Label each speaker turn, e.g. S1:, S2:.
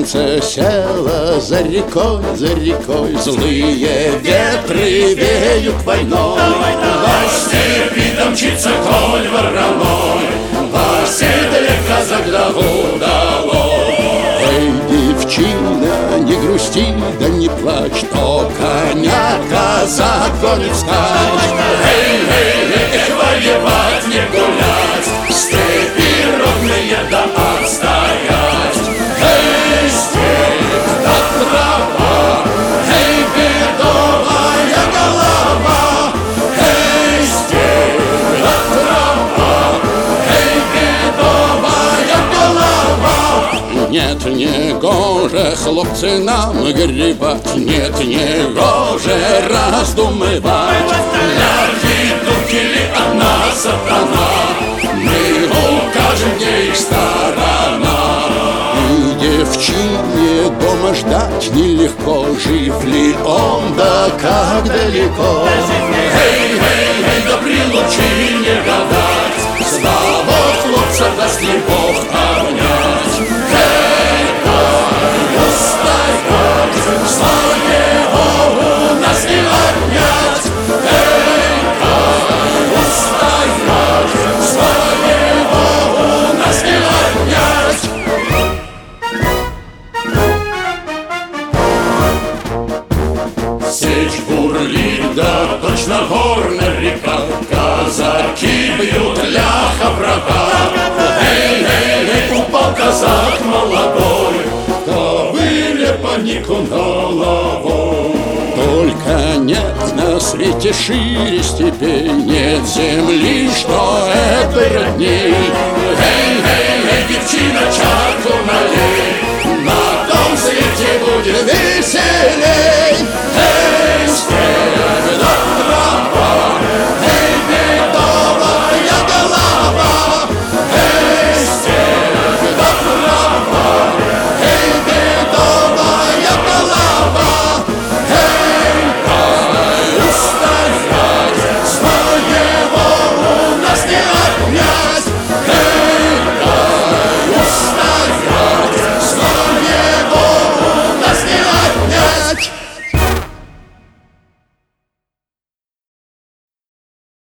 S1: солнце село за рекой, злые ветры веют войной.
S2: По степи домчится конь вороной, по седле казак да удалой.
S1: Эй, девчина, не грусти, да не плачь, то коня казак гонит скач.
S2: Эй, эй, эй, воевать не гулять, степи ровные да отстоять. Эй, степь да трава, эй, бедовая голова. Эй, степь да трава, эй, бедовая голова.
S1: Нет, не гоже, хлопцы, нам гребать, нет, не гоже раздумывать.
S2: Ляхи, турки ли одна сатана, мы укажем, где их сторона.
S1: И девчине дома ждать нелегко, жив ли он, да как далеко.
S2: Эй, эй, эй, да при лучине гадать, славу хлопца даст ли Бог обнять. Эй, дай, устоять, слава его у нас не отнять. Эй, дай, устоять, слава его у нас не отнять. Сечь бурлит, да точно горная река, казаки бьют ляха врага. Эй, эй, эй, упал казак молодой, да вылеп панику головой.
S1: Только нет на свете шире степей, нет земли